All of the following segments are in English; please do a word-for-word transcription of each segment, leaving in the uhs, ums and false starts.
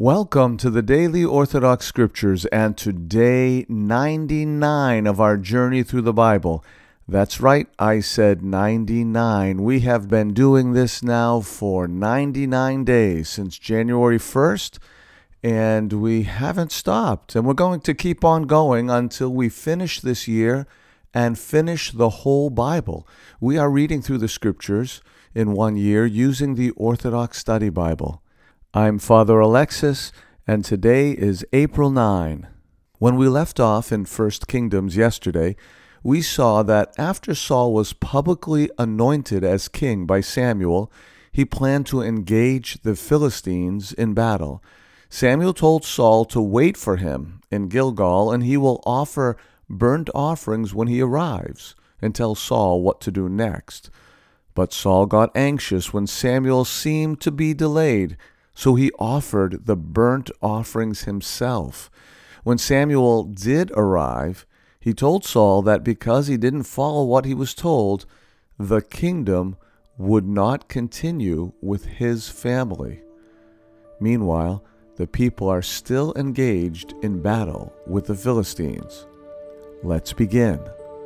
Welcome to the Daily Orthodox Scriptures and to day ninety-nine of our journey through the Bible. That's right, I said ninety-nine. We have been doing this now for ninety-nine days since January first, and we haven't stopped. And we're going to keep on going until we finish this year and finish the whole Bible. We are reading through the Scriptures in one year using the Orthodox Study Bible. I'm Father Alexis, and today is April ninth. When we left off in First Kingdoms yesterday, we saw that after Saul was publicly anointed as king by Samuel, he planned to engage the Philistines in battle. Samuel told Saul to wait for him in Gilgal, and he will offer burnt offerings when he arrives, and tell Saul what to do next. But Saul got anxious when Samuel seemed to be delayed, so he offered the burnt offerings himself. When Samuel did arrive, he told Saul that because he didn't follow what he was told, the kingdom would not continue with his family. Meanwhile, the people are still engaged in battle with the Philistines. Let's begin.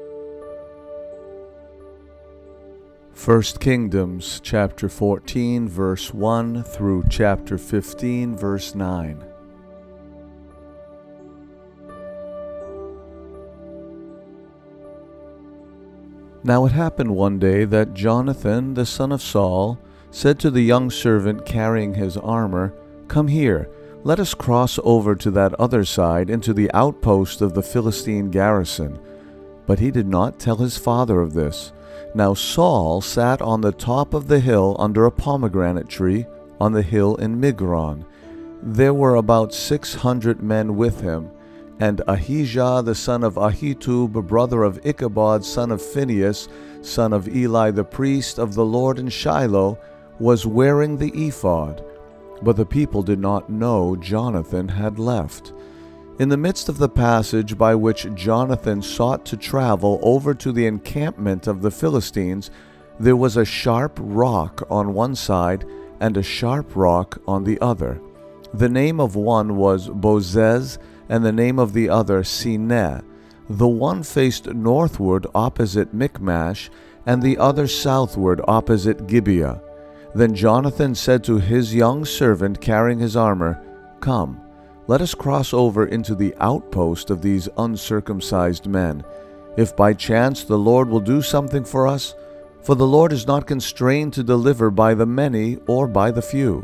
First Kingdoms chapter fourteen, verse one through chapter fifteen, verse nine. Now it happened one day that Jonathan, the son of Saul, said to the young servant carrying his armor, "Come here, let us cross over to that other side into the outpost of the Philistine garrison." But he did not tell his father of this. Now Saul sat on the top of the hill under a pomegranate tree on the hill in Migron. There were about six hundred men with him, and Ahijah the son of Ahitub, brother of Ichabod, son of Phinehas, son of Eli the priest of the Lord in Shiloh, was wearing the ephod. But the people did not know Jonathan had left. In the midst of the passage by which Jonathan sought to travel over to the encampment of the Philistines, there was a sharp rock on one side and a sharp rock on the other. The name of one was Bozez, and the name of the other Sineh. The one faced northward opposite Michmash, and the other southward opposite Gibeah. Then Jonathan said to his young servant carrying his armor, "Come, let us cross over into the outpost of these uncircumcised men. If by chance the Lord will do something for us, for the Lord is not constrained to deliver by the many or by the few."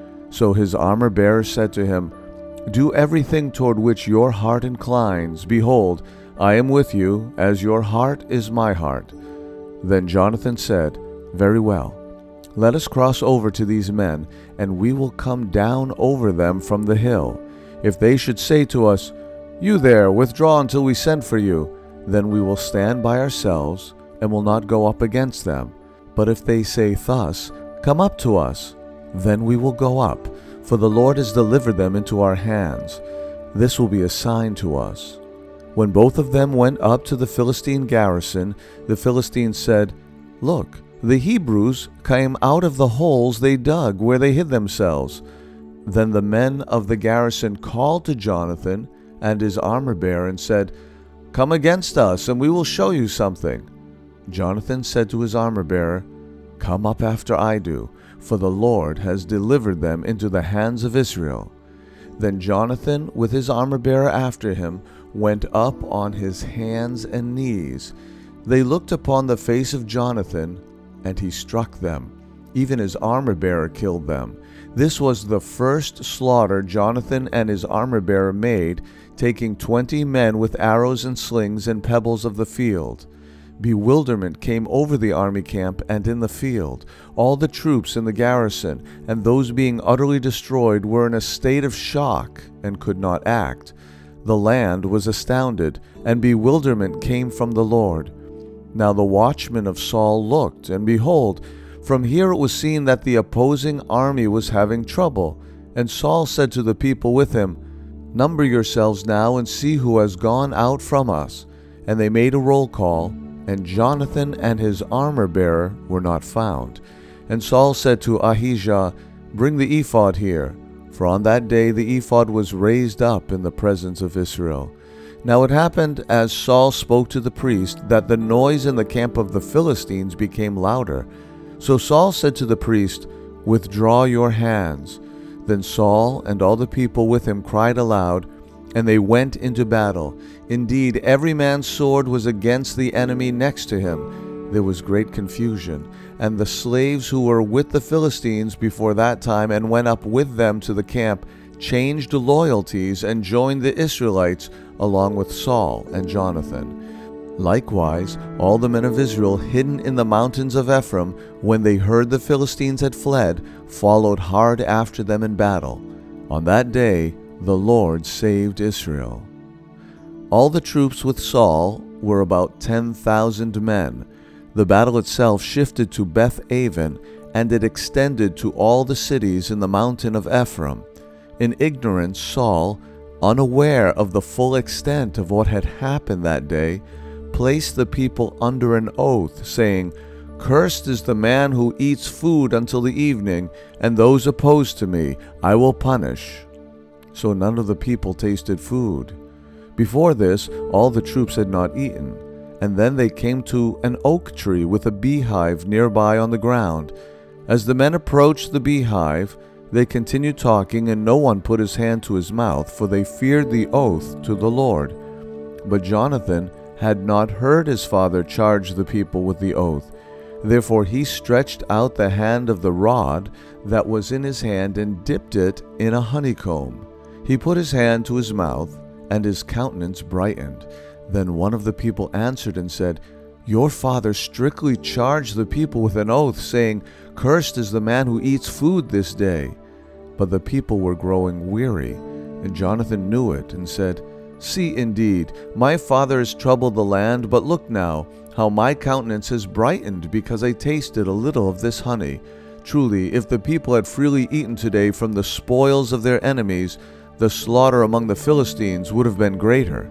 So his armor-bearer said to him, "Do everything toward which your heart inclines. Behold, I am with you, as your heart is my heart." Then Jonathan said, "Very well. Let us cross over to these men, and we will come down over them from the hill. If they should say to us, 'You there, withdraw until we send for you,' then we will stand by ourselves and will not go up against them. But if they say thus, 'Come up to us,' then we will go up, for the Lord has delivered them into our hands. This will be a sign to us." When both of them went up to the Philistine garrison, the Philistines said, "Look, the Hebrews came out of the holes they dug where they hid themselves." Then the men of the garrison called to Jonathan and his armor-bearer and said, "Come against us, and we will show you something." Jonathan said to his armor-bearer, "Come up after I do, for the Lord has delivered them into the hands of Israel." Then Jonathan, with his armor-bearer after him, went up on his hands and knees. They looked upon the face of Jonathan, and he struck them. Even his armor-bearer killed them. This was the first slaughter Jonathan and his armor-bearer made, taking twenty men with arrows and slings and pebbles of the field. Bewilderment came over the army camp and in the field. All the troops in the garrison and those being utterly destroyed were in a state of shock and could not act. The land was astounded, and bewilderment came from the Lord. Now the watchmen of Saul looked, and behold, from here it was seen that the opposing army was having trouble. And Saul said to the people with him, "Number yourselves now and see who has gone out from us." And they made a roll call, and Jonathan and his armor-bearer were not found. And Saul said to Ahijah, "Bring the ephod here." For on that day the ephod was raised up in the presence of Israel. Now it happened, as Saul spoke to the priest, that the noise in the camp of the Philistines became louder. So Saul said to the priest, "Withdraw your hands." Then Saul and all the people with him cried aloud, and they went into battle. Indeed, every man's sword was against the enemy next to him. There was great confusion. And the slaves who were with the Philistines before that time and went up with them to the camp changed loyalties and joined the Israelites along with Saul and Jonathan. Likewise, all the men of Israel hidden in the mountains of Ephraim, when they heard the Philistines had fled, followed hard after them in battle. On that day the Lord saved Israel. All the troops with Saul were about ten thousand men. The battle itself shifted to Beth-aven, and it extended to all the cities in the mountain of Ephraim. In ignorance, Saul, unaware of the full extent of what had happened that day, placed the people under an oath, saying, "Cursed is the man who eats food until the evening, and those opposed to me I will punish." So none of the people tasted food. Before this, all the troops had not eaten. And then they came to an oak tree with a beehive nearby on the ground. As the men approached the beehive, they continued talking, and no one put his hand to his mouth, for they feared the oath to the Lord. But Jonathan had not heard his father charge the people with the oath. Therefore he stretched out the hand of the rod that was in his hand and dipped it in a honeycomb. He put his hand to his mouth, and his countenance brightened. Then one of the people answered and said, "Your father strictly charged the people with an oath, saying, 'Cursed is the man who eats food this day.'" But the people were growing weary, and Jonathan knew it, and said, "See, indeed, my father has troubled the land, but look now, how my countenance has brightened, because I tasted a little of this honey. Truly, if the people had freely eaten today from the spoils of their enemies, the slaughter among the Philistines would have been greater."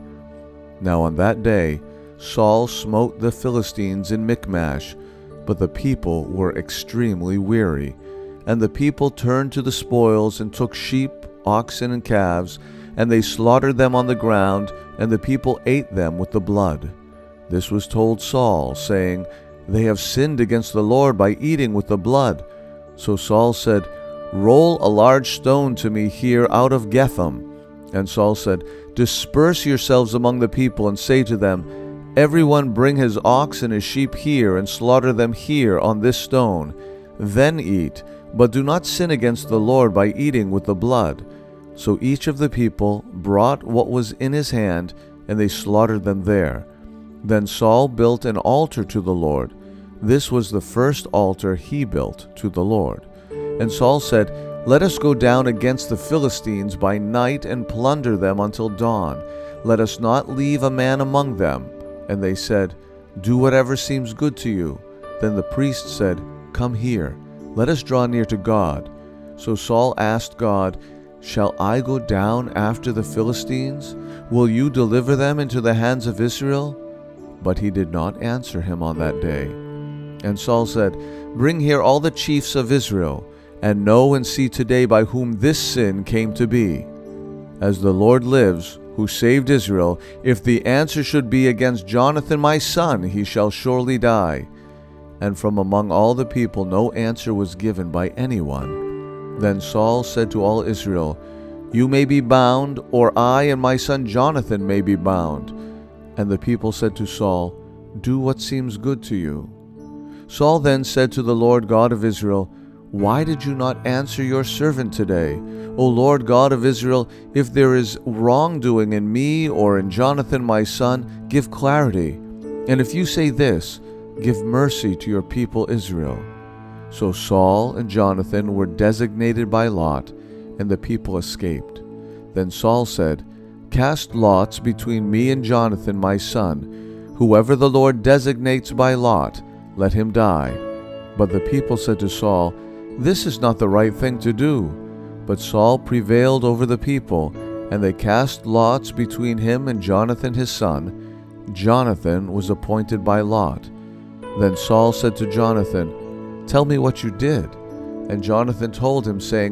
Now on that day Saul smote the Philistines in Michmash, but the people were extremely weary. And the people turned to the spoils and took sheep, oxen, and calves, and they slaughtered them on the ground, and the people ate them with the blood. This was told Saul, saying, "They have sinned against the Lord by eating with the blood." So Saul said, "Roll a large stone to me here out of Getham." And Saul said, "Disperse yourselves among the people, and say to them, Everyone bring his ox and his sheep here, and slaughter them here on this stone. Then eat, but do not sin against the Lord by eating with the blood." So each of the people brought what was in his hand, and they slaughtered them there. Then Saul built an altar to the Lord. This was the first altar he built to the Lord. And Saul said, "Let us go down against the Philistines by night and plunder them until dawn. Let us not leave a man among them." And they said, "Do whatever seems good to you." Then the priest said, "Come here, let us draw near to God." So Saul asked God, "Shall I go down after the Philistines? Will you deliver them into the hands of Israel?" But he did not answer him on that day. And Saul said, "Bring here all the chiefs of Israel, and know and see today by whom this sin came to be. As the Lord lives, who saved Israel, if the answer should be against Jonathan my son, he shall surely die." And from among all the people no answer was given by anyone. Then Saul said to all Israel, "You may be bound, or I and my son Jonathan may be bound." And the people said to Saul, "Do what seems good to you." Saul then said to the Lord God of Israel, "Why did you not answer your servant today? O Lord God of Israel, if there is wrongdoing in me or in Jonathan my son, give clarity. And if you say this, give mercy to your people Israel." So Saul and Jonathan were designated by lot, and the people escaped. Then Saul said, "Cast lots between me and Jonathan my son. Whoever the Lord designates by lot, let him die." But the people said to Saul, "This is not the right thing to do." But Saul prevailed over the people, and they cast lots between him and Jonathan his son. Jonathan was appointed by lot. Then Saul said to Jonathan, "Tell me what you did." And Jonathan told him, saying,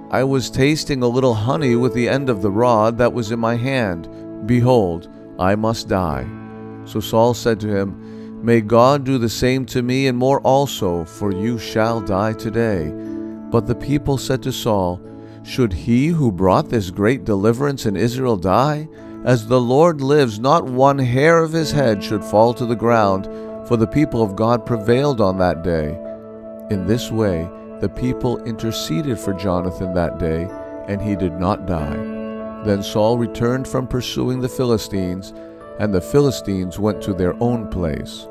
I was tasting a little honey with the end of the rod that was in my hand. Behold, I must die." So Saul said to him, "May God do the same to me and more also, for you shall die today." But the people said to Saul, "Should he who brought this great deliverance in Israel die? As the Lord lives, not one hair of his head should fall to the ground, for the people of God prevailed on that day." In this way the people interceded for Jonathan that day, and he did not die. Then Saul returned from pursuing the Philistines, and the Philistines went to their own place.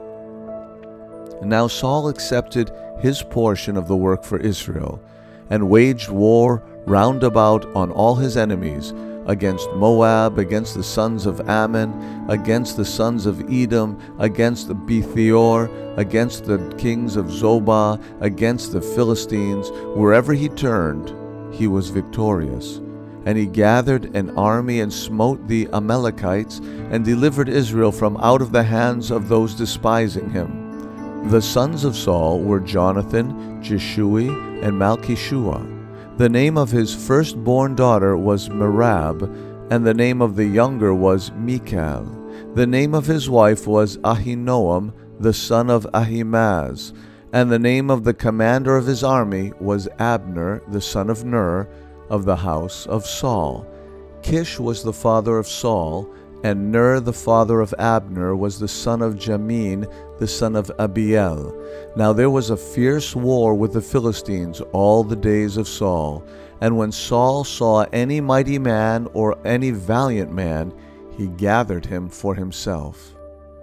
And now Saul accepted his portion of the work for Israel, and waged war round about on all his enemies, against Moab, against the sons of Ammon, against the sons of Edom, against the Bethior, against the kings of Zobah, against the Philistines. Wherever he turned, he was victorious. And he gathered an army and smote the Amalekites, and delivered Israel from out of the hands of those despising him. The sons of Saul were Jonathan, Jeshui, and Malchishua. The name of his firstborn daughter was Merab, and the name of the younger was Michal. The name of his wife was Ahinoam, the son of Ahimaaz. And the name of the commander of his army was Abner, the son of Ner, of the house of Saul. Kish was the father of Saul, and Ner the father of Abner was the son of Jamin, the son of Abiel. Now there was a fierce war with the Philistines all the days of Saul. And when Saul saw any mighty man or any valiant man, he gathered him for himself.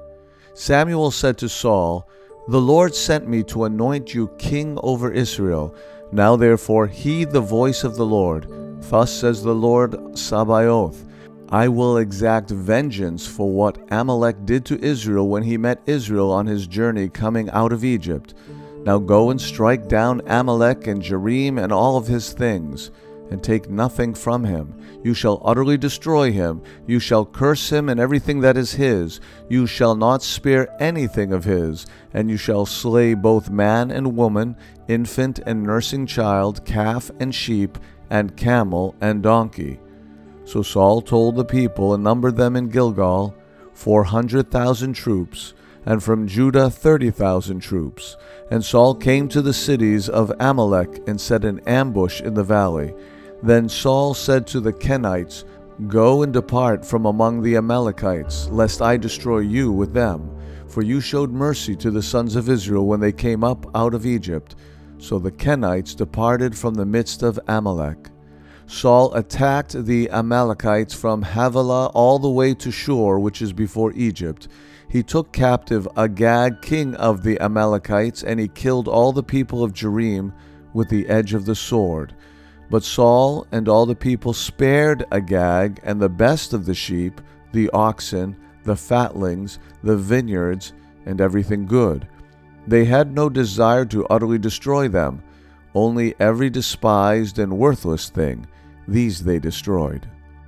Samuel said to Saul, "The Lord sent me to anoint you king over Israel. Now therefore heed the voice of the Lord. Thus says the Lord Sabaoth, I will exact vengeance for what Amalek did to Israel when he met Israel on his journey coming out of Egypt. Now go and strike down Amalek and Jerim and all of his things, and take nothing from him. You shall utterly destroy him. You shall curse him and everything that is his. You shall not spare anything of his, and you shall slay both man and woman, infant and nursing child, calf and sheep, and camel and donkey." So Saul told the people and numbered them in Gilgal, four hundred thousand troops, and from Judah thirty thousand troops. And Saul came to the cities of Amalek and set an ambush in the valley. Then Saul said to the Kenites, "Go and depart from among the Amalekites, lest I destroy you with them. For you showed mercy to the sons of Israel when they came up out of Egypt." So the Kenites departed from the midst of Amalek. Saul attacked the Amalekites from Havilah all the way to Shur, which is before Egypt. He took captive Agag, king of the Amalekites, and he killed all the people of Jerim with the edge of the sword. But Saul and all the people spared Agag and the best of the sheep, the oxen, the fatlings, the vineyards, and everything good. They had no desire to utterly destroy them, only every despised and worthless thing. These they destroyed.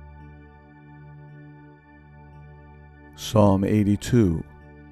Psalm eighty-two.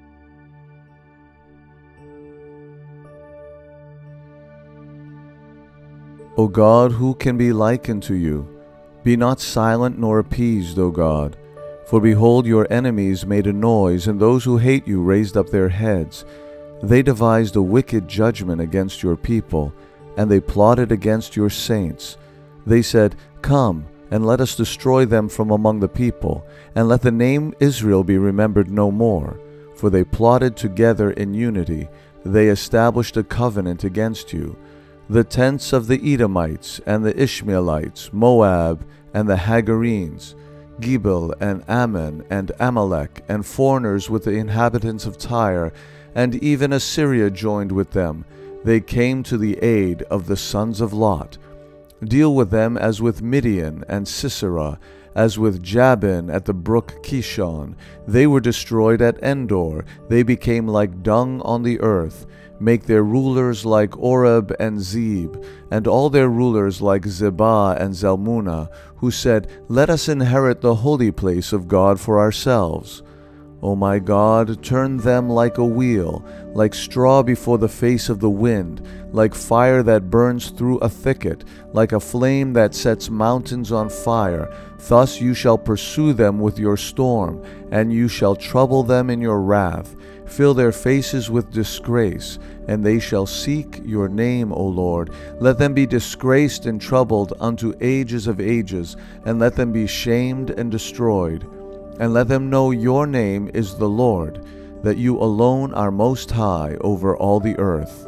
O God, who can be likened to you? Be not silent nor appeased, O God. For behold, your enemies made a noise, and those who hate you raised up their heads. They devised a wicked judgment against your people, and they plotted against your saints. They said, Come, and let us destroy them from among the people, and let the name Israel be remembered no more. For they plotted together in unity. They established a covenant against you. The tents of the Edomites and the Ishmaelites, Moab and the Hagarenes, Gebal and Ammon and Amalek, and foreigners with the inhabitants of Tyre, and even Assyria joined with them. They came to the aid of the sons of Lot. Deal with them as with Midian and Sisera, as with Jabin at the brook Kishon. They were destroyed at Endor. They became like dung on the earth. Make their rulers like Oreb and Zeb, and all their rulers like Zebah and Zalmunna, who said, Let us inherit the holy place of God for ourselves. O my God, turn them like a wheel, like straw before the face of the wind, like fire that burns through a thicket, like a flame that sets mountains on fire. Thus you shall pursue them with your storm, and you shall trouble them in your wrath. Fill their faces with disgrace, and they shall seek your name, O Lord. Let them be disgraced and troubled unto ages of ages, and let them be shamed and destroyed. And let them know your name is the Lord, that you alone are most high over all the earth.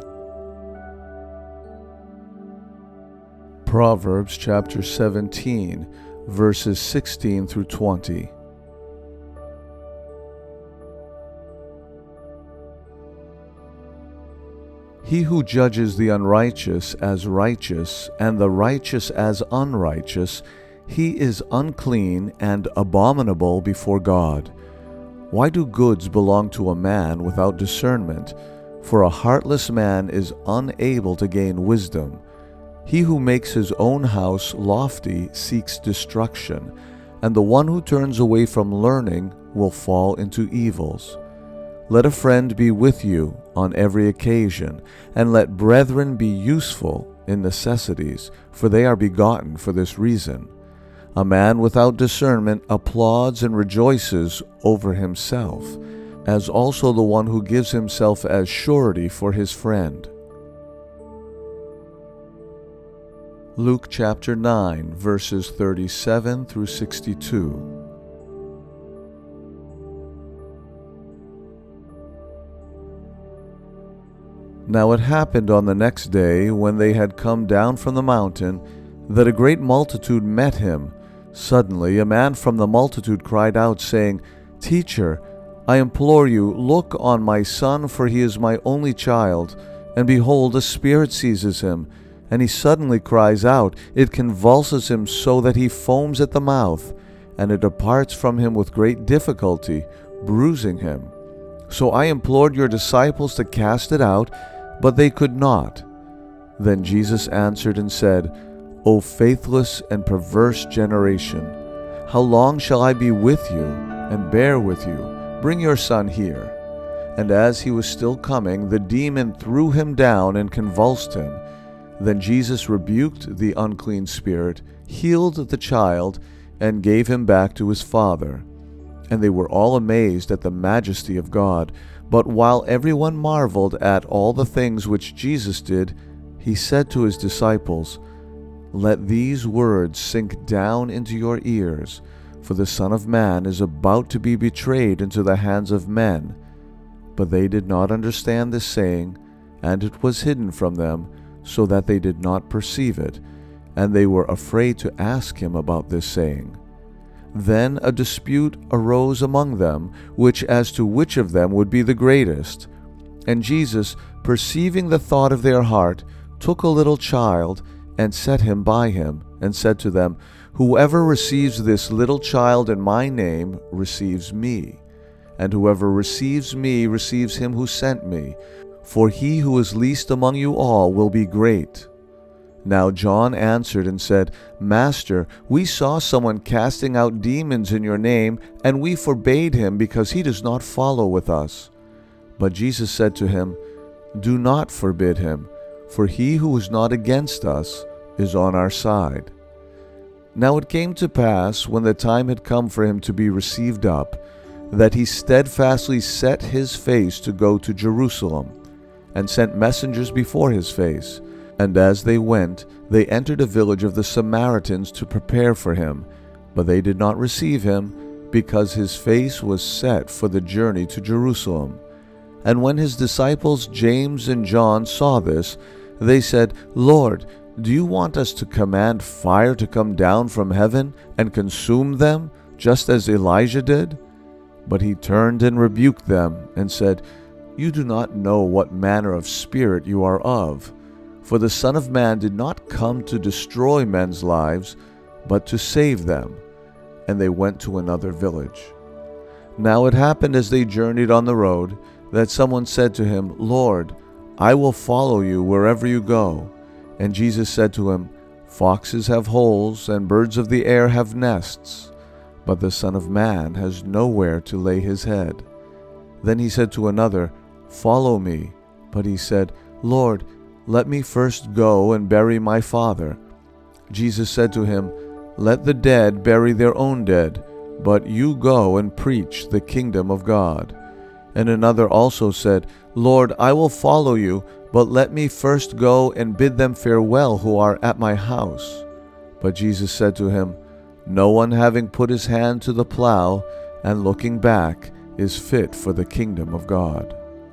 Proverbs chapter seventeen, verses sixteen through twenty. He who judges the unrighteous as righteous, and the righteous as unrighteous, he is unclean and abominable before God. Why do goods belong to a man without discernment? For a heartless man is unable to gain wisdom. He who makes his own house lofty seeks destruction, and the one who turns away from learning will fall into evils. Let a friend be with you on every occasion, and let brethren be useful in necessities, for they are begotten for this reason. A man without discernment applauds and rejoices over himself, as also the one who gives himself as surety for his friend. Luke chapter nine, verses thirty-seven through sixty-two. Now it happened on the next day, when they had come down from the mountain, that a great multitude met him. Suddenly a man from the multitude cried out, saying, Teacher, I implore you, look on my son, for he is my only child. And behold, a spirit seizes him, and he suddenly cries out. It convulses him so that he foams at the mouth, and it departs from him with great difficulty, bruising him. So I implored your disciples to cast it out, but they could not. Then Jesus answered and said, O faithless and perverse generation, how long shall I be with you and bear with you? Bring your son here. And as he was still coming, the demon threw him down and convulsed him. Then Jesus rebuked the unclean spirit, healed the child, and gave him back to his father. And they were all amazed at the majesty of God. But while everyone marveled at all the things which Jesus did, he said to his disciples, Let these words sink down into your ears, for the Son of Man is about to be betrayed into the hands of men. But they did not understand this saying, and it was hidden from them, so that they did not perceive it, and they were afraid to ask him about this saying. Then a dispute arose among them, which as to which of them would be the greatest. And Jesus, perceiving the thought of their heart, took a little child, and set him by him, and said to them, Whoever receives this little child in my name receives me, and whoever receives me receives him who sent me. For he who is least among you all will be great. Now John answered and said, Master, we saw someone casting out demons in your name, and we forbade him, because he does not follow with us. But Jesus said to him, Do not forbid him, for he who is not against us is on our side. Now it came to pass, when the time had come for him to be received up, that he steadfastly set his face to go to Jerusalem, and sent messengers before his face. And as they went, they entered a village of the Samaritans to prepare for him. But they did not receive him, because his face was set for the journey to Jerusalem. And when his disciples James and John saw this, they said, Lord, do you want us to command fire to come down from heaven and consume them, just as Elijah did? But he turned and rebuked them, and said, You do not know what manner of spirit you are of. For the Son of Man did not come to destroy men's lives, but to save them. And they went to another village. Now it happened as they journeyed on the road, that someone said to him, Lord, I will follow you wherever you go. And Jesus said to him, Foxes have holes, and birds of the air have nests, but the Son of Man has nowhere to lay his head." Then he said to another, "Follow me." But he said, "Lord, let me first go and bury my father." Jesus said to him, "Let the dead bury their own dead, but you go and preach the kingdom of God." And another also said, "Lord, I will follow you, but let me first go and bid them farewell who are at my house." But Jesus said to him, "No one having put his hand to the plow and looking back is fit for the kingdom of God."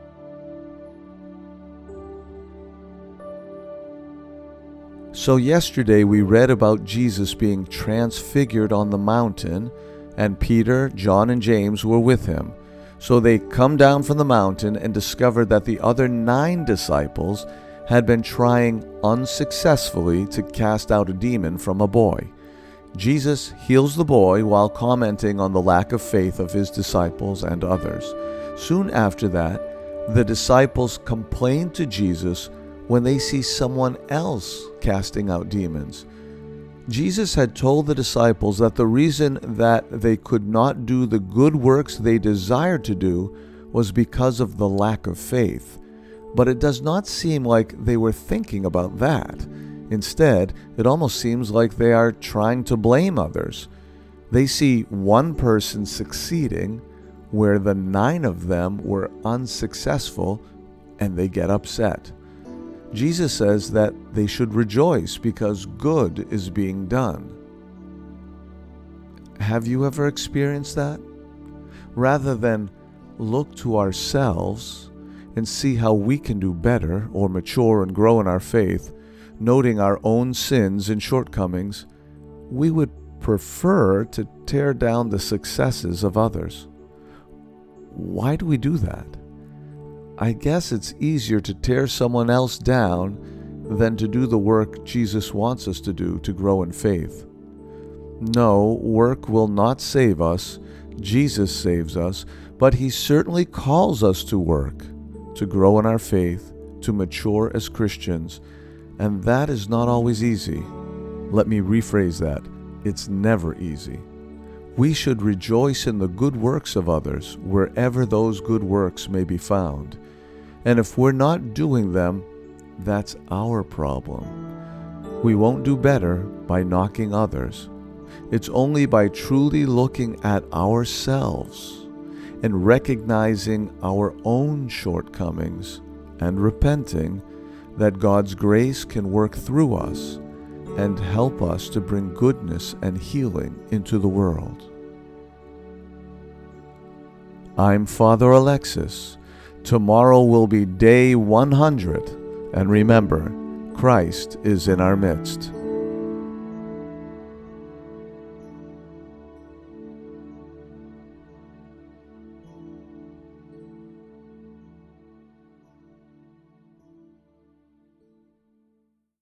So yesterday we read about Jesus being transfigured on the mountain, and Peter, John, and James were with him. So they come down from the mountain and discovered that the other nine disciples had been trying unsuccessfully to cast out a demon from a boy. Jesus heals the boy while commenting on the lack of faith of his disciples and others. Soon after that, the disciples complain to Jesus when they see someone else casting out demons. Jesus had told the disciples that the reason that they could not do the good works they desired to do was because of the lack of faith. But it does not seem like they were thinking about that. Instead, it almost seems like they are trying to blame others. They see one person succeeding where the nine of them were unsuccessful, and they get upset. Jesus says that they should rejoice because good is being done. Have you ever experienced that? Rather than look to ourselves and see how we can do better or mature and grow in our faith, noting our own sins and shortcomings, we would prefer to tear down the successes of others. Why do we do that? I guess it's easier to tear someone else down than to do the work Jesus wants us to do to grow in faith. No, work will not save us. Jesus saves us, but he certainly calls us to work, to grow in our faith, to mature as Christians, and that is not always easy. Let me rephrase that. It's never easy. We should rejoice in the good works of others wherever those good works may be found. And if we're not doing them, that's our problem. We won't do better by knocking others. It's only by truly looking at ourselves and recognizing our own shortcomings and repenting that God's grace can work through us and help us to bring goodness and healing into the world. I'm Father Alexis. Tomorrow will be day one hundred, and remember, Christ is in our midst.